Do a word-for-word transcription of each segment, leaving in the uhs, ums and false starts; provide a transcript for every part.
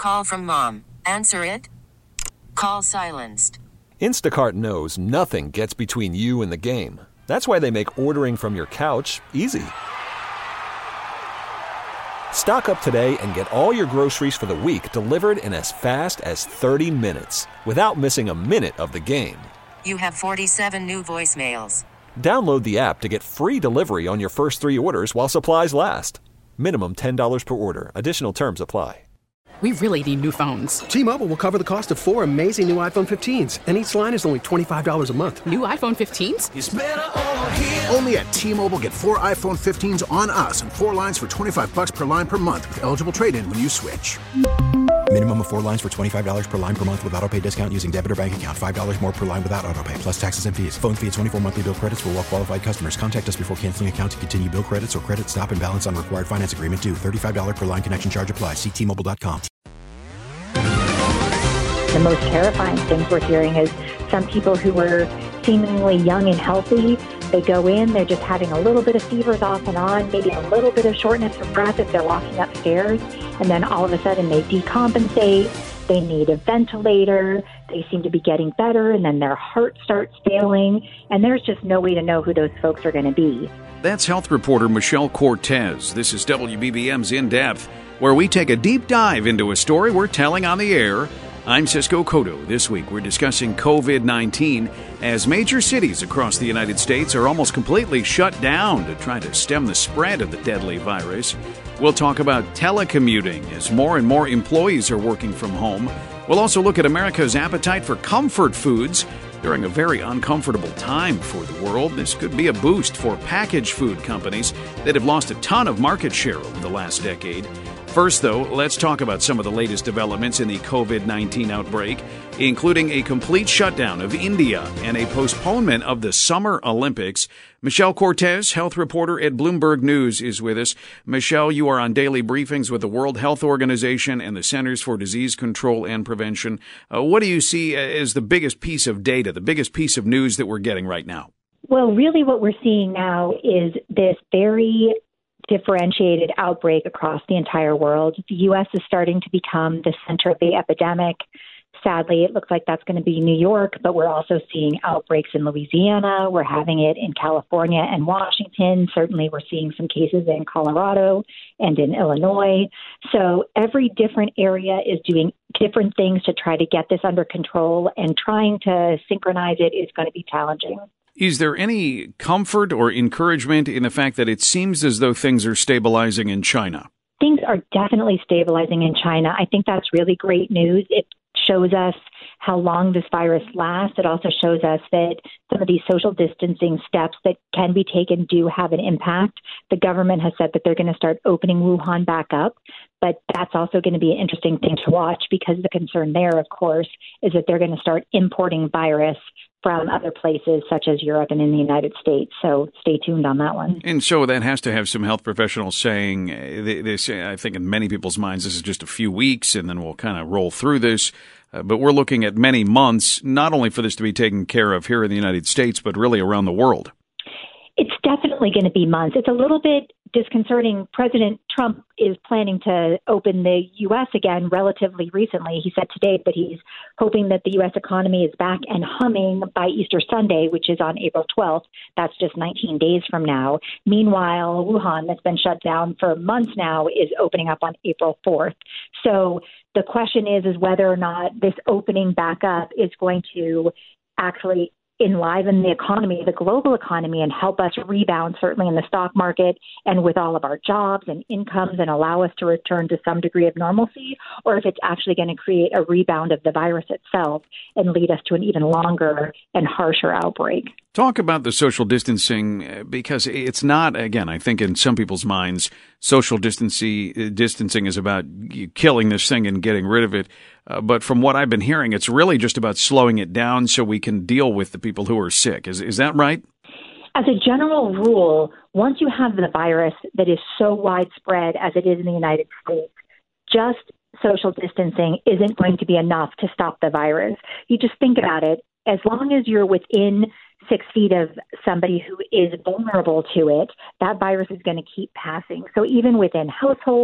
call from mom. Answer it. Call silenced. Instacart knows nothing gets between you and the game. That's why they make ordering from your couch easy. Stock up today and get all your groceries for the week delivered in as fast as thirty minutes without missing a minute of the game. You have forty-seven new voicemails. Download the app to get free delivery on your first three orders while supplies last. Minimum ten dollars per order. Additional terms apply. We really need new phones. T-Mobile will cover the cost of four amazing new iPhone fifteens, and each line is only twenty-five dollars a month. New iPhone fifteens? It's better over here. Only at T-Mobile, get four iPhone fifteens on us and four lines for twenty-five bucks per line per month with eligible trade-in when you switch. Minimum of four lines for twenty-five dollars per line per month with autopay discount using debit or bank account. five dollars more per line without autopay, plus taxes and fees. Phone fee at twenty-four monthly bill credits for well-qualified customers. Contact us before canceling account to continue bill credits or credit stop and balance on required finance agreement due. thirty-five dollars per line connection charge applies. See T Mobile dot com. The most terrifying things we're hearing is some people who were seemingly young and healthy, they go in, they're just having a little bit of fevers off and on, maybe a little bit of shortness of breath if they're walking upstairs, and then all of a sudden they decompensate, they need a ventilator, they seem to be getting better, and then their heart starts failing, and there's just no way to know who those folks are going to be. That's health reporter Michelle Cortez. This is W B B M's In Depth, where we take a deep dive into a story we're telling on the air. I'm Cisco Cotto. This week we're discussing covid nineteen as major cities across the United States are almost completely shut down to try to stem the spread of the deadly virus. We'll talk about telecommuting as more and more employees are working from home. We'll also look at America's appetite for comfort foods during a very uncomfortable time for the world. This could be a boost for packaged food companies that have lost a ton of market share over the last decade. First, though, let's talk about some of the latest developments in the covid nineteen outbreak, including a complete shutdown of India and a postponement of the Summer Olympics. Michelle Cortez, health reporter at Bloomberg News, is with us. Michelle, you are on daily briefings with the World Health Organization and the Centers for Disease Control and Prevention. Uh, what do you see as the biggest piece of data, the biggest piece of news that we're getting right now? Well, really what we're seeing now is this very differentiated outbreak across the entire world. The U S is starting to become the center of the epidemic. Sadly, it looks like that's going to be New York, but we're also seeing outbreaks in Louisiana. We're having it in California and Washington. Certainly, we're seeing some cases in Colorado and in Illinois. So every different area is doing different things to try to get this under control, and trying to synchronize it is going to be challenging. Is there any comfort or encouragement in the fact that it seems as though things are stabilizing in China? Things are definitely stabilizing in China. I think that's really great news. It shows us how long this virus lasts. It also shows us that some of these social distancing steps that can be taken do have an impact. The government has said that they're going to start opening Wuhan back up, but that's also going to be an interesting thing to watch, because the concern there, of course, is that they're going to start importing virus from other places such as Europe and in the United States. So stay tuned on that one. And so that has to have some health professionals saying this. I think in many people's minds, this is just a few weeks and then we'll kind of roll through this. Uh, but we're looking at many months, not only for this to be taken care of here in the United States, but really around the world. It's definitely going to be months. It's a little bit disconcerting. President Trump is planning to open the U S again relatively recently. He said today that he's hoping that the U S economy is back and humming by Easter Sunday, which is on April twelfth. That's just nineteen days from now. Meanwhile, Wuhan, that's been shut down for months now, is opening up on April fourth. So the question is, is whether or not this opening back up is going to actually enliven the economy, the global economy, and help us rebound, certainly in the stock market and with all of our jobs and incomes, and allow us to return to some degree of normalcy, or if it's actually going to create a rebound of the virus itself and lead us to an even longer and harsher outbreak. Talk about the social distancing, because it's not, again, I think in some people's minds, social distancing, distancing is about killing this thing and getting rid of it. Uh, but from what I've been hearing, it's really just about slowing it down so we can deal with the people who are sick. Is is that right? As a general rule, once you have the virus that is so widespread as it is in the United States, just social distancing isn't going to be enough to stop the virus. You just think about it. As long as you're within six feet of somebody who is vulnerable to it, that virus is going to keep passing. So even within households,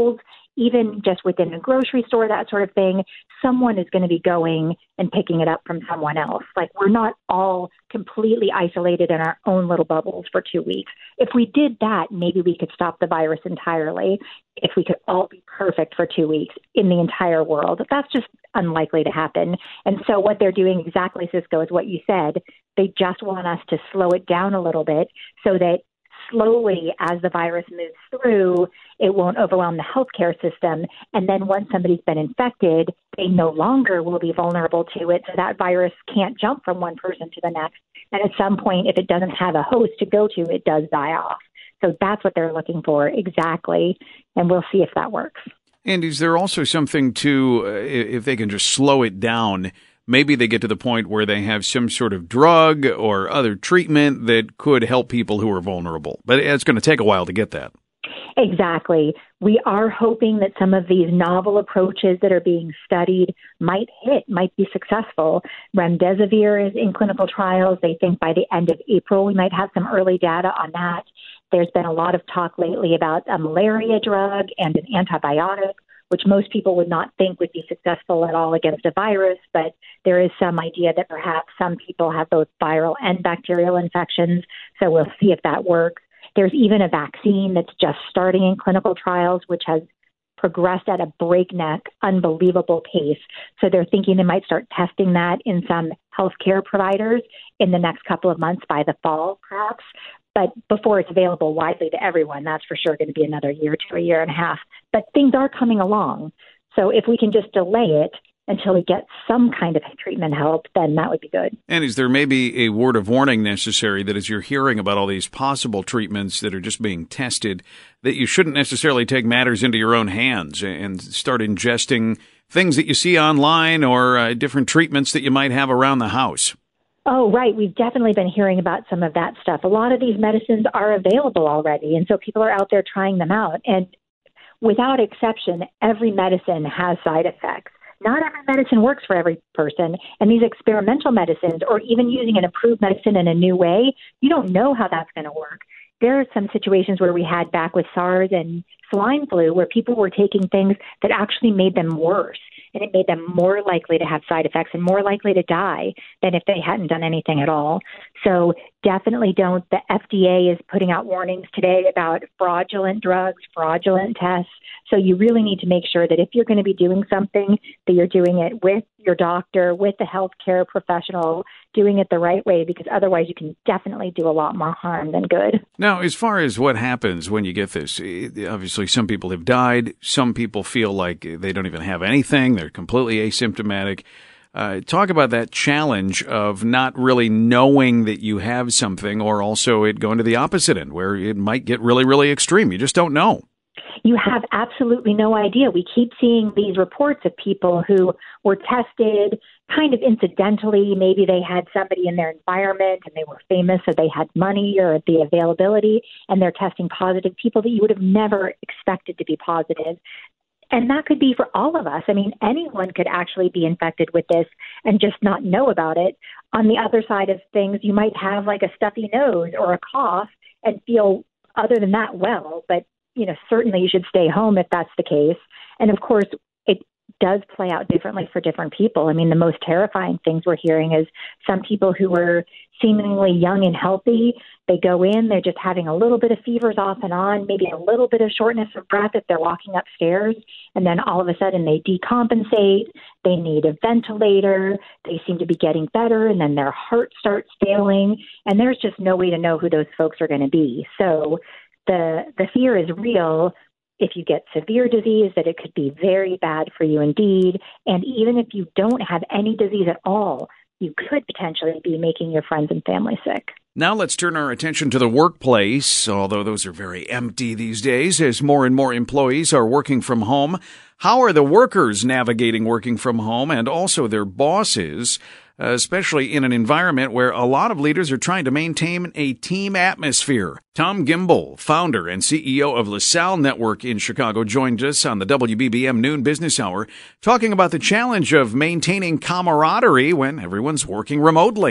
even just within a grocery store, that sort of thing, someone is going to be going and picking it up from someone else. Like, we're not all completely isolated in our own little bubbles for two weeks. If we did that, maybe we could stop the virus entirely. If we could all be perfect for two weeks in the entire world, that's just unlikely to happen. And so what they're doing exactly, Cisco, is what you said. They just want us to slow it down a little bit so that slowly, as the virus moves through, it won't overwhelm the healthcare system. And then once somebody's been infected, they no longer will be vulnerable to it. So that virus can't jump from one person to the next. And at some point, if it doesn't have a host to go to, it does die off. So that's what they're looking for exactly. And we'll see if that works. And is there also something to, uh, if they can just slow it down, maybe they get to the point where they have some sort of drug or other treatment that could help people who are vulnerable. But it's going to take a while to get that. Exactly. We are hoping that some of these novel approaches that are being studied might hit, might be successful. Remdesivir is in clinical trials. They think by the end of April, we might have some early data on that. There's been a lot of talk lately about a malaria drug and an antibiotic, which most people would not think would be successful at all against a virus, but there is some idea that perhaps some people have both viral and bacterial infections, so we'll see if that works. There's even a vaccine that's just starting in clinical trials, which has progressed at a breakneck, unbelievable pace. So they're thinking they might start testing that in some healthcare providers in the next couple of months, by the fall, perhaps. But before it's available widely to everyone, that's for sure going to be another year to a year and a half. But things are coming along. So if we can just delay it until we get some kind of treatment help, then that would be good. And is there maybe a word of warning necessary that as you're hearing about all these possible treatments that are just being tested, that you shouldn't necessarily take matters into your own hands and start ingesting things that you see online or uh, different treatments that you might have around the house? Oh, right. We've definitely been hearing about some of that stuff. A lot of these medicines are available already, and so people are out there trying them out. And without exception, every medicine has side effects. Not every medicine works for every person, and these experimental medicines, or even using an approved medicine in a new way, you don't know how that's going to work. There are some situations where we had back with SARS and swine flu where people were taking things that actually made them worse, and it made them more likely to have side effects and more likely to die than if they hadn't done anything at all. So definitely don't. The F D A is putting out warnings today about fraudulent drugs, fraudulent tests. So you really need to make sure that if you're going to be doing something, that you're doing it with your doctor, with the healthcare professional, doing it the right way, because otherwise you can definitely do a lot more harm than good. Now, as far as what happens when you get this, obviously some people have died. Some people feel like they don't even have anything. They're completely asymptomatic. Uh, talk about that challenge of not really knowing that you have something, or also it going to the opposite end where it might get really, really extreme. You just don't know. You have absolutely no idea. We keep seeing these reports of people who were tested kind of incidentally. Maybe they had somebody in their environment and they were famous, so they had money or the availability, and they're testing positive, people that you would have never expected to be positive. And that could be for all of us. I mean, anyone could actually be infected with this and just not know about it. On the other side of things, you might have like a stuffy nose or a cough and feel other than that well, but you know, certainly you should stay home if that's the case. And of course, it does play out differently for different people. I mean, the most terrifying things we're hearing is some people who are seemingly young and healthy, they go in, they're just having a little bit of fevers off and on, maybe a little bit of shortness of breath if they're walking upstairs, and then all of a sudden they decompensate, they need a ventilator, they seem to be getting better, and then their heart starts failing, and there's just no way to know who those folks are going to be. So the the fear is real. If you get severe disease, that it could be very bad for you indeed. And even if you don't have any disease at all, you could potentially be making your friends and family sick. Now let's turn our attention to the workplace, although those are very empty these days as more and more employees are working from home. How are the workers navigating working from home, and also their bosses, especially in an environment where a lot of leaders are trying to maintain a team atmosphere? Tom Gimbel, founder and C E O of LaSalle Network in Chicago, joined us on the W B B M Noon Business Hour, talking about the challenge of maintaining camaraderie when everyone's working remotely.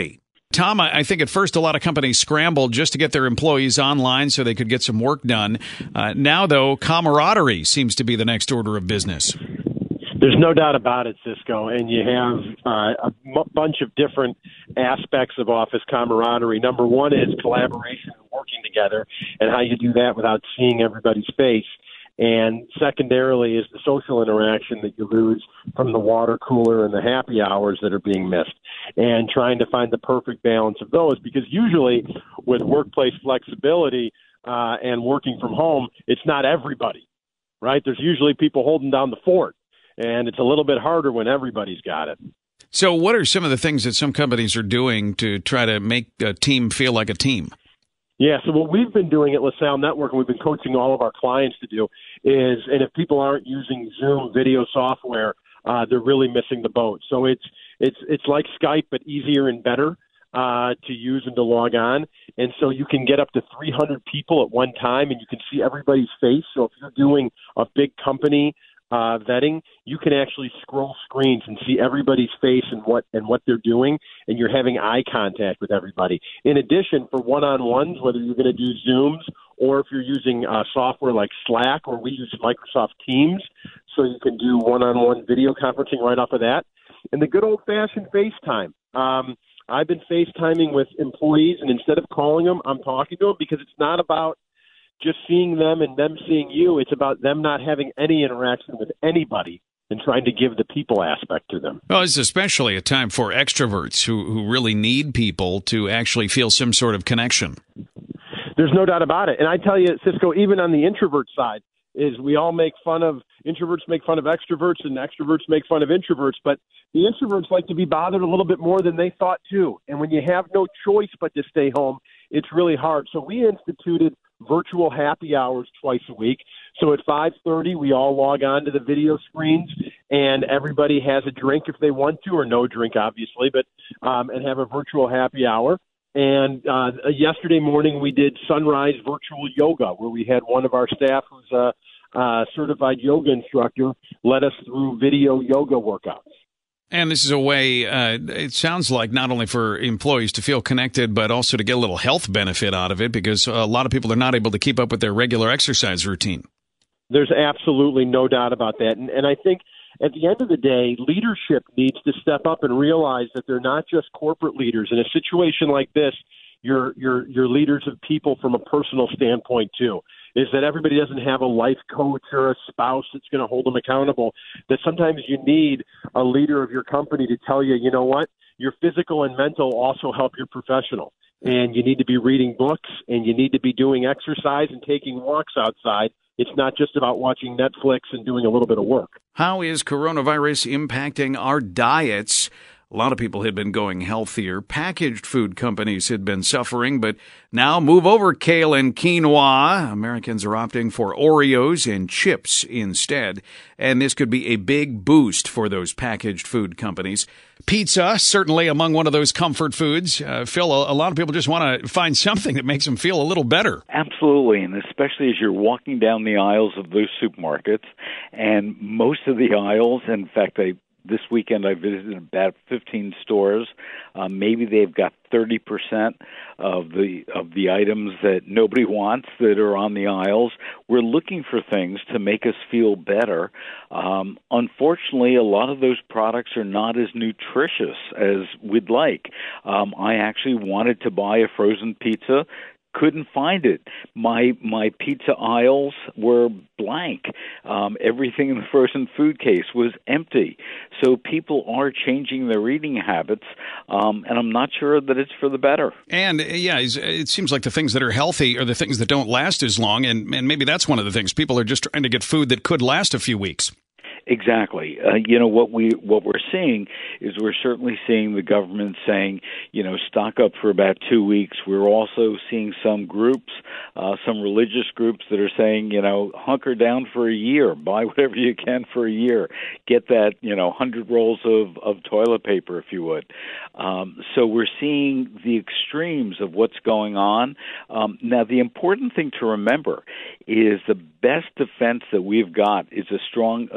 Tom, I think at first a lot of companies scrambled just to get their employees online so they could get some work done. Uh, now, though, camaraderie seems to be the next order of business. There's no doubt about it, Cisco, and you have uh, a m- bunch of different aspects of office camaraderie. Number one is collaboration and working together, and how you do that without seeing everybody's face. And secondarily is the social interaction that you lose from the water cooler and the happy hours that are being missed, and trying to find the perfect balance of those, because usually with workplace flexibility uh, and working from home, it's not everybody, right? There's usually people holding down the fort, and it's a little bit harder when everybody's got it. So what are some of the things that some companies are doing to try to make a team feel like a team? Yeah, so what we've been doing at LaSalle Network, and we've been coaching all of our clients to do, is, and if people aren't using Zoom video software, uh, they're really missing the boat. So it's it's it's like Skype, but easier and better uh, to use and to log on. And so you can get up to three hundred people at one time, and you can see everybody's face. So if you're doing a big company uh, vetting, you can actually scroll screens and see everybody's face and what and what they're doing, and you're having eye contact with everybody. In addition, for one-on-ones, whether you're going to do Zooms or if you're using uh, software like Slack, or we use Microsoft Teams, so you can do one-on-one video conferencing right off of that. And the good old-fashioned FaceTime. Um, I've been FaceTiming with employees, and instead of calling them, I'm talking to them, because it's not about just seeing them and them seeing you. It's about them not having any interaction with anybody and trying to give the people aspect to them. Well, it's especially a time for extroverts who, who really need people to actually feel some sort of connection. There's no doubt about it. And I tell you, Cisco, even on the introvert side, is we all make fun of, introverts make fun of extroverts, and extroverts make fun of introverts, but the introverts like to be bothered a little bit more than they thought too. And when you have no choice but to stay home, it's really hard. So we instituted virtual happy hours twice a week. So at five thirty, we all log on to the video screens, and everybody has a drink if they want to, or no drink, obviously, but um, and have a virtual happy hour. And uh, yesterday morning, we did sunrise virtual yoga, where we had one of our staff who's a, a certified yoga instructor led us through video yoga workouts. And this is a way, uh, it sounds like, not only for employees to feel connected, but also to get a little health benefit out of it, because a lot of people are not able to keep up with their regular exercise routine. There's absolutely no doubt about that. And, and I think at the end of the day, leadership needs to step up and realize that they're not just corporate leaders. In a situation like this, you're, you're, you're leaders of people from a personal standpoint, too. Is that everybody doesn't have a life coach or a spouse that's going to hold them accountable, that sometimes you need a leader of your company to tell you, you know what, your physical and mental also help your professional. And you need to be reading books, and you need to be doing exercise and taking walks outside. It's not just about watching Netflix and doing a little bit of work. How is coronavirus impacting our diets? A lot of people had been going healthier. Packaged food companies had been suffering, but now move over kale and quinoa. Americans are opting for Oreos and chips instead, and this could be a big boost for those packaged food companies. Pizza, certainly among one of those comfort foods. Uh, Phil, a, a lot of people just want to find something that makes them feel a little better. Absolutely, and especially as you're walking down the aisles of those supermarkets, and most of the aisles, in fact, I This weekend I visited about fifteen stores. Uh, maybe they've got thirty percent of the of the items that nobody wants that are on the aisles. We're looking for things to make us feel better. Um, unfortunately, a lot of those products are not as nutritious as we'd like. Um, I actually wanted to buy a frozen pizza. Couldn't find it. My my pizza aisles were blank. Um, everything in the frozen food case was empty. So people are changing their eating habits, um, and I'm not sure that it's for the better. And, yeah, it seems like the things that are healthy are the things that don't last as long, and, and maybe that's one of the things. People are just trying to get food that could last a few weeks. Exactly. Uh, you know, what we what we're seeing is we're certainly seeing the government saying, you know, stock up for about two weeks. We're also seeing some groups, uh, some religious groups that are saying, you know, hunker down for a year, buy whatever you can for a year, get that, you know, one hundred rolls of, of toilet paper, if you would. Um, so we're seeing the extremes of what's going on. Um, now, the important thing to remember is the best defense that we've got is a strong immunity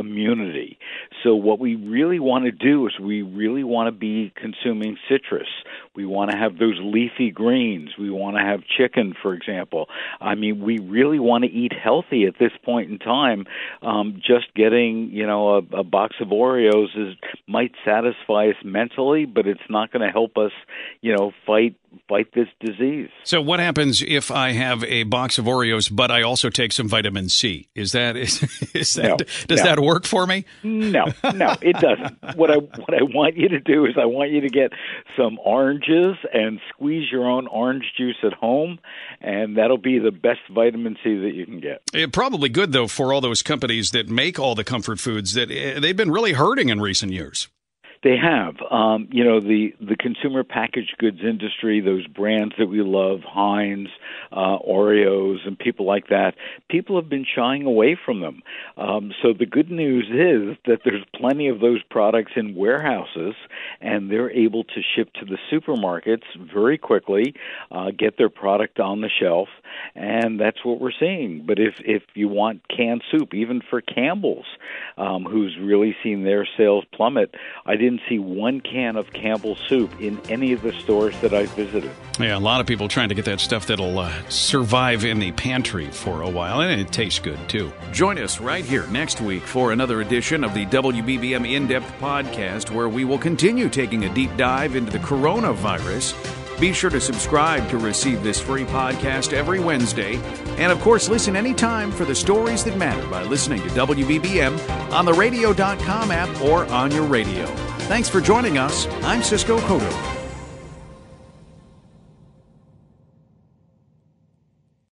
quantity. So what we really want to do is we really want to be consuming citrus. We want to have those leafy greens. We want to have chicken, for example. I mean, we really want to eat healthy at this point in time. Um, just getting, you know, a, a box of Oreos is might satisfy us mentally, but it's not going to help us, you know, fight fight this disease. So what happens if I have a box of Oreos, but I also take some vitamin C? Is that is, is that no, does no. that work for me? No, no, it doesn't. What I what I want you to do is I want you to get some oranges and squeeze your own orange juice at home, and that'll be the best vitamin C that you can get. It, probably good though for all those companies that make all the comfort foods that uh, they've been really hurting in recent years. They have. Um, you know, the, the consumer packaged goods industry, those brands that we love, Heinz, uh, Oreos, and people like that, people have been shying away from them. Um, so the good news is that there's plenty of those products in warehouses, and they're able to ship to the supermarkets very quickly, uh, get their product on the shelf, and that's what we're seeing. But if, if you want canned soup, even for Campbell's, um, who's really seen their sales plummet, I didn't see one can of Campbell's soup in any of the stores that I visited. Yeah, a lot of people trying to get that stuff that'll uh, survive in the pantry for a while, and it tastes good, too. Join us right here next week for another edition of the W B B M In-Depth podcast, where we will continue taking a deep dive into the coronavirus. Be sure to subscribe to receive this free podcast every Wednesday. And, of course, listen anytime for the stories that matter by listening to W B B M on the radio dot com app or on your radio. Thanks for joining us. I'm Cisco Cotto.